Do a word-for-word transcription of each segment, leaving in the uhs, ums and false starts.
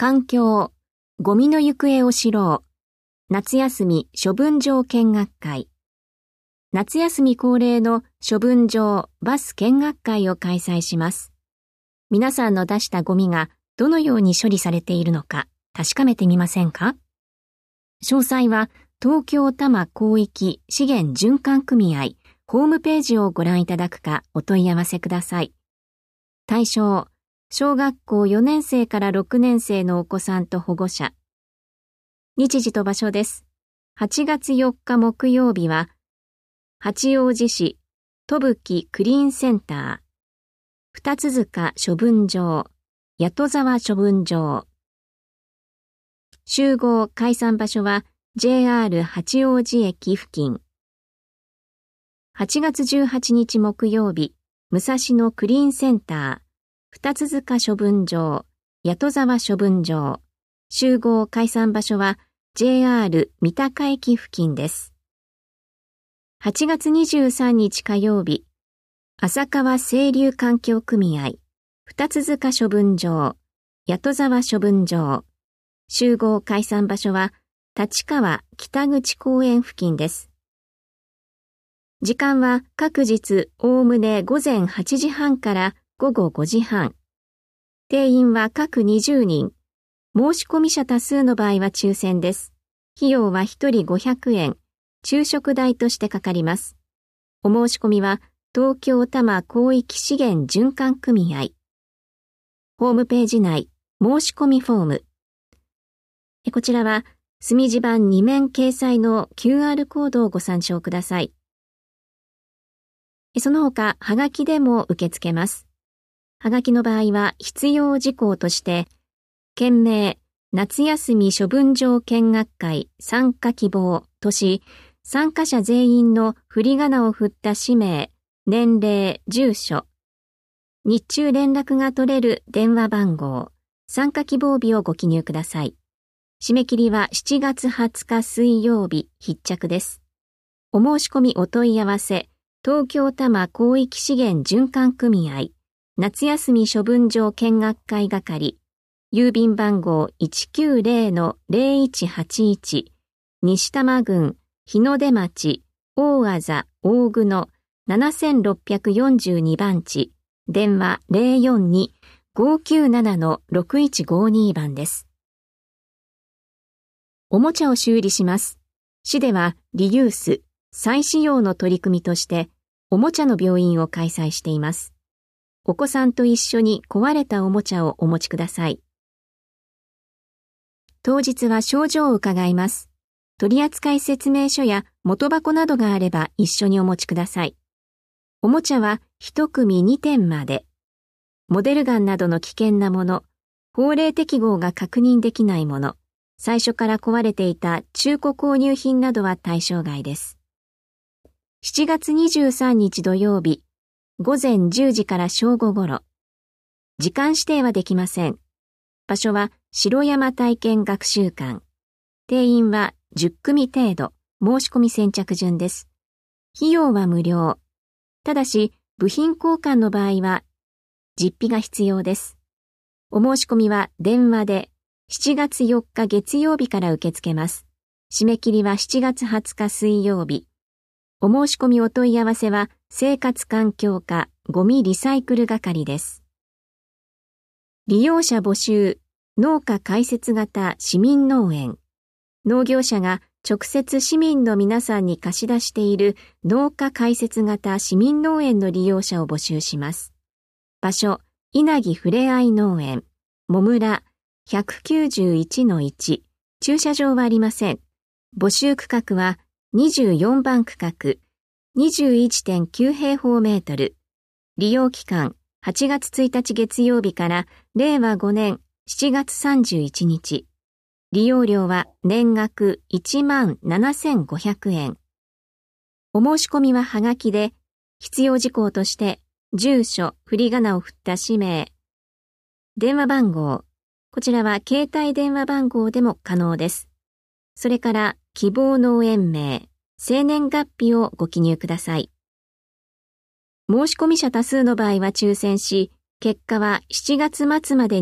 環境、ゴミの行方を知ろう。夏休み処分場見学会。夏休み恒例の処分場バス見学会を開催します。皆さんの出したゴミがどのように処理されているのか確かめてみませんか？詳細は東京多摩広域資源循環組合ホームページをご覧いただくかお問い合わせください。対象、小学校よねん生からろくねん生のお子さんと保護者。日時と場所です。はちがつよっか木曜日は、八王子市戸吹クリーンセンター、二塚処分場、八戸沢処分場。集合解散場所は ジェイアール 八王子駅付近。はちがつじゅうはちにち木曜日、武蔵野クリーンセンター、二塚処分場、八戸沢処分場。集合解散場所は ジェイアール 三鷹駅付近です。はちがつにじゅうさんにち火曜日、浅川清流環境組合、二塚処分場、八戸沢処分場。集合解散場所は立川北口公園付近です。時間は各日おおむね午前はちじはんからごごごじはん。定員は各にじゅうにん。申し込み者多数の場合は抽選です。費用はひとりごひゃくえん、昼食代としてかかります。お申し込みは東京多摩広域資源循環組合。ホームページ内、申し込みフォーム。こちらは墨字盤に面掲載の キューアール コードをご参照ください。その他、はがきでも受け付けます。はがきの場合は必要事項として、件名、夏休み処分場見学会参加希望とし、参加者全員の振り仮名を振った氏名、年齢、住所、日中連絡が取れる電話番号、参加希望日をご記入ください。締め切りはしちがつはつか水曜日必着です。お申し込みお問い合わせ、東京多摩広域資源循環組合、夏休み処分場見学会係、郵便番号 いちきゅうぜろのぜろいちはちいち、西多摩郡日の出町大字大久野ななろくよんに番地、電話 ゼロよんに ごきゅうなな ろくいちごに 番です。おもちゃを修理します。市ではリユース、再使用の取り組みとして、おもちゃの病院を開催しています。お子さんと一緒に壊れたおもちゃをお持ちください。当日は症状を伺います。取扱説明書や元箱などがあれば一緒にお持ちください。おもちゃは一組にてんまで。モデルガンなどの危険なもの、法令適合が確認できないもの、最初から壊れていた中古購入品などは対象外です。しちがつにじゅうさんにち土曜日、午前じゅうじから正午ごろ。時間指定はできません。場所は城山体験学習館。定員はじゅっくみ程度、申し込み先着順です。費用は無料。ただし、部品交換の場合は、実費が必要です。お申し込みは電話でしちがつよっか月曜日から受け付けます。締め切りはしちがつはつか水曜日。お申し込みお問い合わせは生活環境課ゴミリサイクル係です。利用者募集、農家開設型市民農園。農業者が直接市民の皆さんに貸し出している農家開設型市民農園の利用者を募集します。場所、稲城ふれあい農園、もむら ひゃくきゅうじゅういちのいち、駐車場はありません。募集区画はにじゅうよんばん区画、にじゅういってんきゅう平方メートル。利用期間、はちがつついたち月曜日かられいわごねんしちがつさんじゅういちにち。利用料は年額いちまんななせんごひゃくえん。お申し込みははがきで、必要事項として、住所、振り仮名を振った氏名、電話番号、こちらは携帯電話番号でも可能です。それから希望農園名、生年月日をご記入ください。申し込み者多数の場合は抽選し、結果はしちがつまつまでに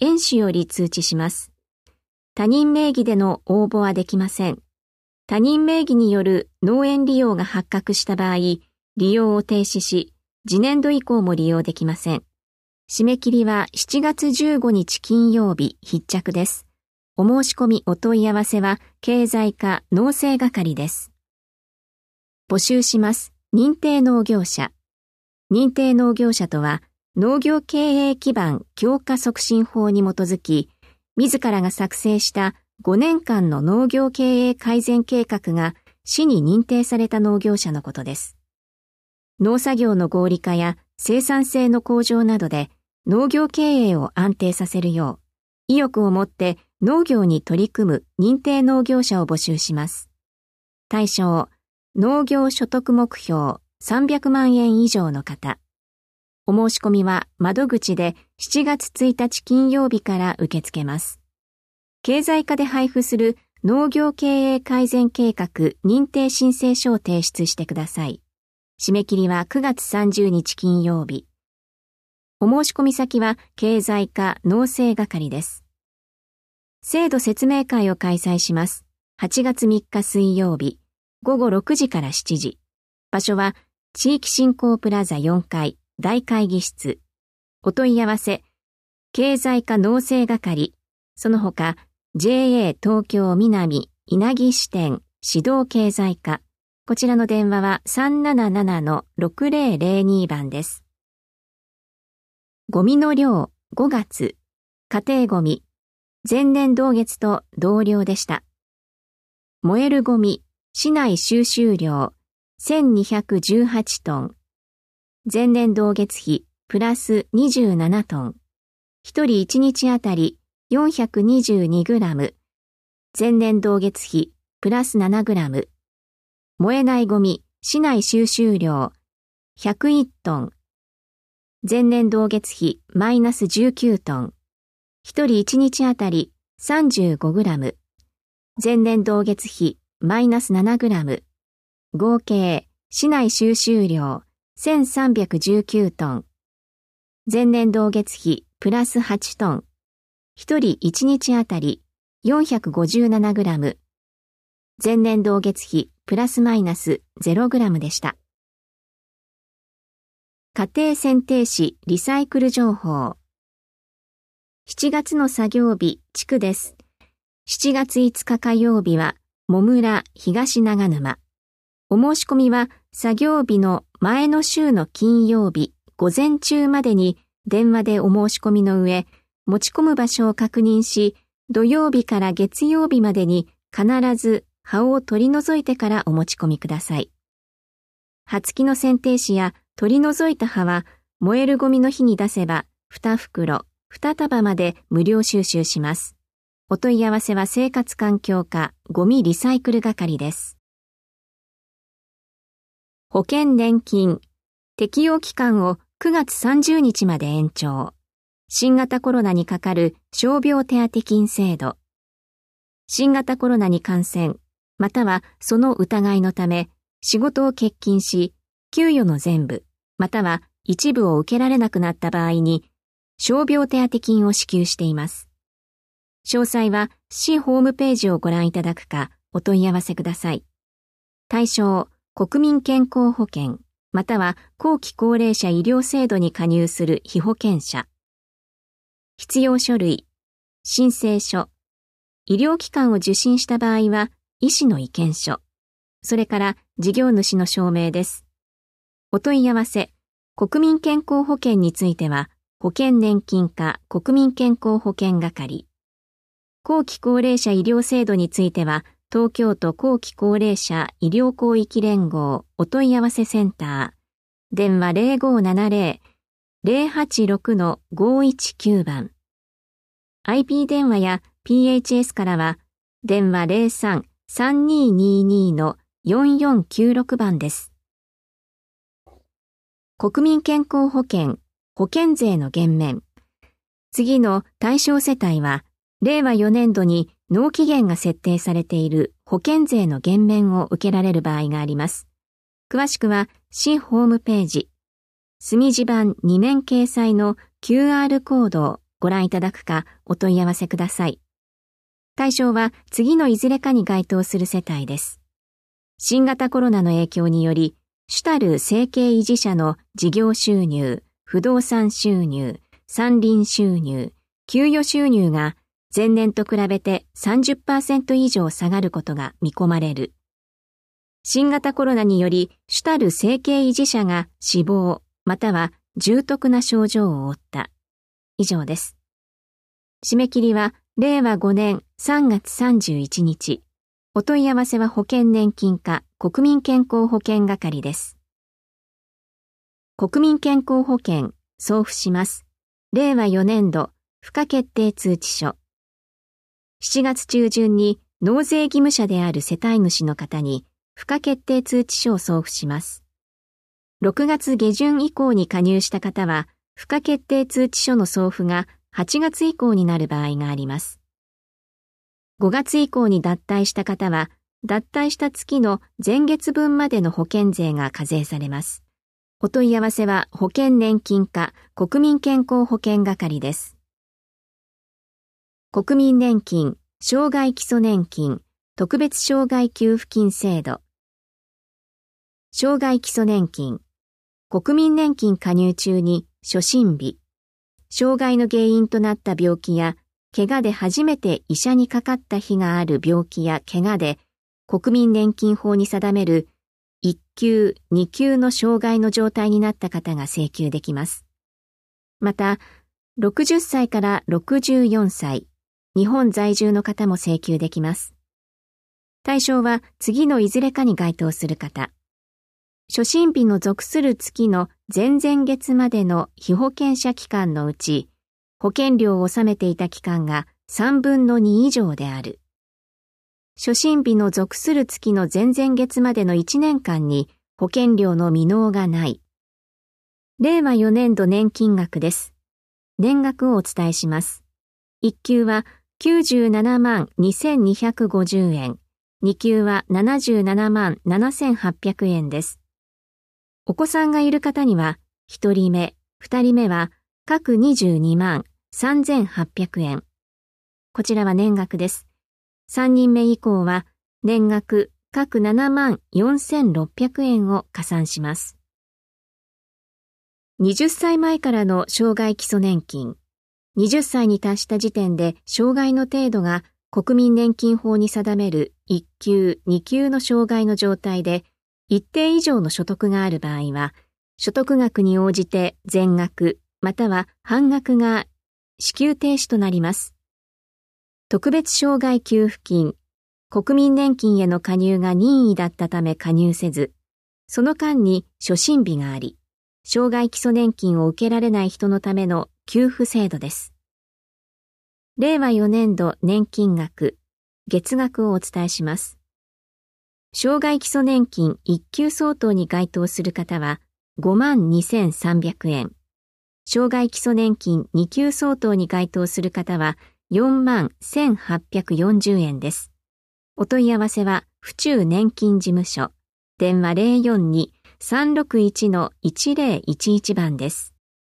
園主より通知します。他人名義での応募はできません。他人名義による農園利用が発覚した場合、利用を停止し、次年度以降も利用できません。締め切りはしちがつじゅうごにち金曜日必着です。お申し込みお問い合わせは経済課農政係です。募集します。認定農業者。認定農業者とは、農業経営基盤強化促進法に基づき、自らが作成したごねんかんの農業経営改善計画が市に認定された農業者のことです。農作業の合理化や生産性の向上などで農業経営を安定させるよう、意欲を持って農業に取り組む認定農業者を募集します。対象、農業所得目標さんびゃくまんえん以上の方。お申し込みは窓口でしちがつついたち金曜日から受け付けます。経済課で配布する農業経営改善計画認定申請書を提出してください。締め切りはくがつさんじゅうにち金曜日。お申し込み先は経済課農政係です。制度説明会を開催します。はちがつみっか水曜日、ごごろくじからしちじ。場所は地域振興プラザよんかい大会議室。お問い合わせ、経済課農政係、その他 ジェーエー 東京南稲城支店指導経済課。こちらの電話は さんななななのろくぜろぜろに 番です。ゴミの量ごがつ、家庭ゴミ、前年同月と同量でした。燃えるゴミ、市内収集量せんにひゃくじゅうはちトン。前年同月比プラスにじゅうななトン。ひとりいちにちあたりよんひゃくにじゅうにグラム。前年同月比プラスななグラム。燃えないゴミ、市内収集量ひゃくいちトン。前年同月比マイナスじゅうきゅうトン。ひとりいちにちあたりさんじゅうごグラム。前年同月比マイナスななグラム。合計、市内収集量せんさんびゃくじゅうきゅうトン。前年同月比プラスはちトン。ひとりいちにちあたりよんひゃくごじゅうななグラム。前年同月比プラスマイナスゼログラムでした。家庭選定士リサイクル情報。しちがつの作業日、地区です。しちがついつか火曜日は、もむら東長沼。お申し込みは作業日の前の週の金曜日午前中までに電話でお申し込みの上、持ち込む場所を確認し、土曜日から月曜日までに必ず葉を取り除いてからお持ち込みください。葉付きの剪定紙や取り除いた葉は燃えるゴミの日に出せばにふくろ、にたばまで無料収集します。お問い合わせは生活環境課ゴミリサイクル係です。保険年金、適用期間をくがつさんじゅうにちまで延長。新型コロナにかかる傷病手当金制度。新型コロナに感染、またはその疑いのため、仕事を欠勤し、給与の全部、または一部を受けられなくなった場合に、傷病手当金を支給しています。詳細は市ホームページをご覧いただくか、お問い合わせください。対象、国民健康保険、または後期高齢者医療制度に加入する被保険者。必要書類、申請書、医療機関を受診した場合は医師の意見書、それから事業主の証明です。お問い合わせ、国民健康保険については保険年金課国民健康保険係。後期高齢者医療制度については東京都後期高齢者医療広域連合お問い合わせセンター、電話 ゼロごななゼロ ゼロはちろくのごいちきゅう 番。アイピー 電話や ピーエイチエス からは電話 ゼロさん さんにーにーにーのよんよんきゅうろく 番です。国民健康保険、保険税の減免。次の対象世帯は、れいわよねんどに納期限が設定されている保険税の減免を受けられる場合があります。詳しくは、市ホームページ、墨字版に面掲載の キューアール コードをご覧いただくかお問い合わせください。対象は次のいずれかに該当する世帯です。新型コロナの影響により、主たる生計維持者の事業収入、不動産収入、山林収入、給与収入が前年と比べて さんじゅっパーセント 以上下がることが見込まれる。新型コロナにより主たる生計維持者が死亡または重篤な症状を負った。以上です。締め切りはれいわごねんさんがつさんじゅういちにち。お問い合わせは保険年金課国民健康保険係です。国民健康保険送付します。れいわよねんど付加決定通知書。しちがつちゅうじゅんに納税義務者である世帯主の方に付加決定通知書を送付します。ろくがつげじゅん以降に加入した方は付加決定通知書の送付がはちがつ以降になる場合があります。ごがつ以降に脱退した方は、脱退した月の前月分までの保険税が課税されます。お問い合わせは保険年金課国民健康保険係です。国民年金、障害基礎年金、特別障害給付金制度。障害基礎年金。国民年金加入中に初診日。障害の原因となった病気や怪我で初めて医者にかかった日がある病気や怪我で国民年金法に定めるいっきゅう、にきゅうの障害の状態になった方が請求できます。また、ろくじゅっさいからろくじゅうよんさい、日本在住の方も請求できます。対象は次のいずれかに該当する方。初診日の属する月の前々月までの被保険者期間のうち、保険料を納めていた期間がさんぶんのに以上である。初診日の属する月の前々月までのいちねんかんに保険料の未納がない。れいわよねんど年金額です。年額をお伝えします。いっきゅうはきゅうじゅうななまんにせんにひゃくごじゅうえん、にきゅうはななじゅうななまんななせんはっぴゃくえんです。お子さんがいる方には、ひとりめ、ふたりめは各にじゅうにまんさんぜんはっぴゃくえん。こちらは年額です。さんにんめ以降は年額各ななまんよんせんろっぴゃくえんを加算します。はたちまえからの障害基礎年金。はたちに達した時点で障害の程度が国民年金法に定めるいっきゅう、にきゅうの障害の状態で一定以上の所得がある場合は、所得額に応じて全額または半額が支給停止となります。特別障害給付金、国民年金への加入が任意だったため加入せず、その間に初診日があり、障害基礎年金を受けられない人のための給付制度です。れいわよねんど年金額、月額をお伝えします。障害基礎年金いっきゅう相当に該当する方はごまんにせんさんびゃくえん。障害基礎年金にきゅう相当に該当する方はよんまんせんはっぴゃくよんじゅうえんです。お問い合わせは府中年金事務所、電話 ゼロよんに さんろくいち のいちぜろいちいち 番です。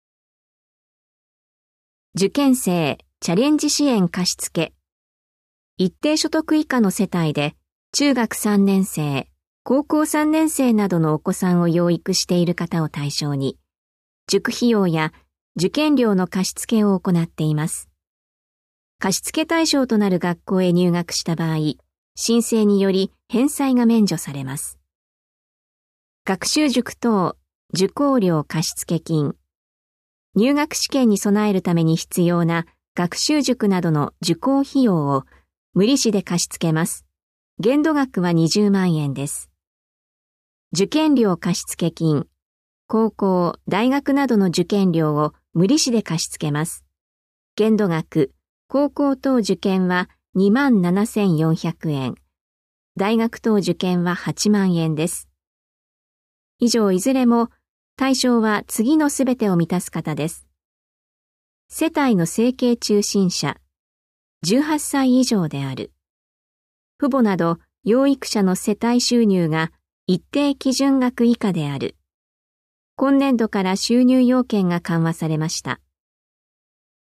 受験生チャレンジ支援貸付。一定所得以下の世帯で中学さんねんせい、高校さんねんせいなどのお子さんを養育している方を対象に、塾費用や受験料の貸付を行っています。貸付対象となる学校へ入学した場合、申請により返済が免除されます。学習塾等受講料貸付金。入学試験に備えるために必要な学習塾などの受講費用を無利子で貸し付けます。限度額はにじゅうまんえんです。受験料貸付金。高校、大学などの受験料を無利子で貸し付けます。限度額、高校等受験はにまんななせんよんひゃくえん。大学等受験ははちまんえんです。以上いずれも対象は次のすべてを満たす方です。世帯の生計中心者、じゅうはっさい以上である。父母など養育者の世帯収入が一定基準額以下である。今年度から収入要件が緩和されました。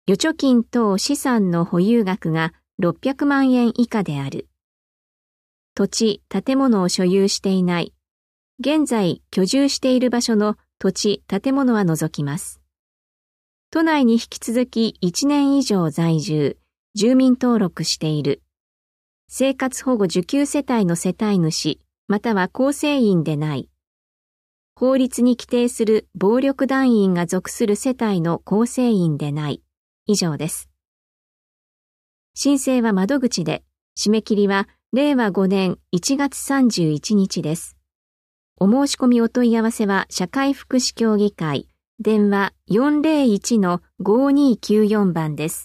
預貯金等資産の保有額がろっぴゃくまんえん以下である。土地、建物を所有していない。現在居住している場所の土地、建物は除きます。都内に引き続きいちねん以上在住、住民登録している。生活保護受給世帯の世帯主、または構成員でない。法律に規定する暴力団員が属する世帯の構成員でない。以上です。申請は窓口で、締め切りはれいわごねんいちがつさんじゅういちにちです。お申し込みお問い合わせは社会福祉協議会、電話 よんぜろいちのごにきゅうよん 番です。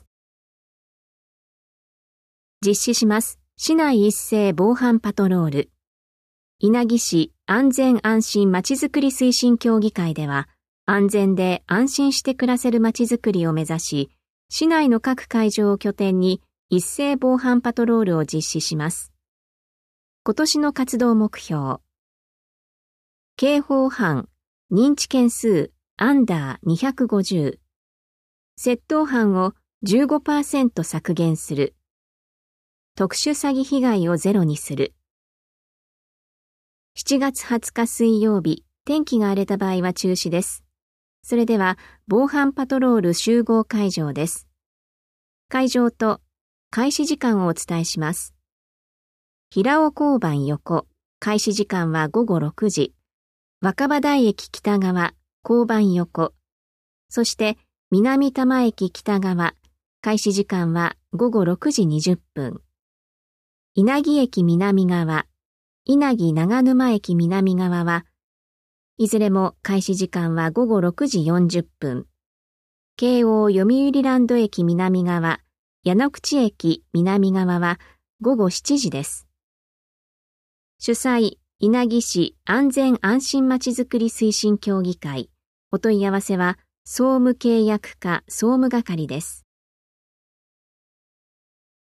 実施します。市内一斉防犯パトロール。稲城市安全安心まちづくり推進協議会では、安全で安心して暮らせるまちづくりを目指し、市内の各会場を拠点に一斉防犯パトロールを実施します。今年の活動目標。刑法犯、認知件数アンダーにひゃくごじゅう。窃盗犯を じゅうごパーセント 削減する。特殊詐欺被害をゼロにする。しちがつはつか水曜日、天気が荒れた場合は中止です。それでは、防犯パトロール集合会場です。会場と開始時間をお伝えします。平尾交番横、開始時間はごごろくじ。若葉台駅北側、交番横。そして南多摩駅北側、開始時間はごごろくじにじゅっぷん。稲城駅南側、稲城長沼駅南側は、いずれも開始時間はごごろくじよんじゅっぷん。京王読売ランド駅南側、矢野口駅南側はごごしちじです。主催、稲城市安全安心まちづくり推進協議会。お問い合わせは、総務契約課総務係です。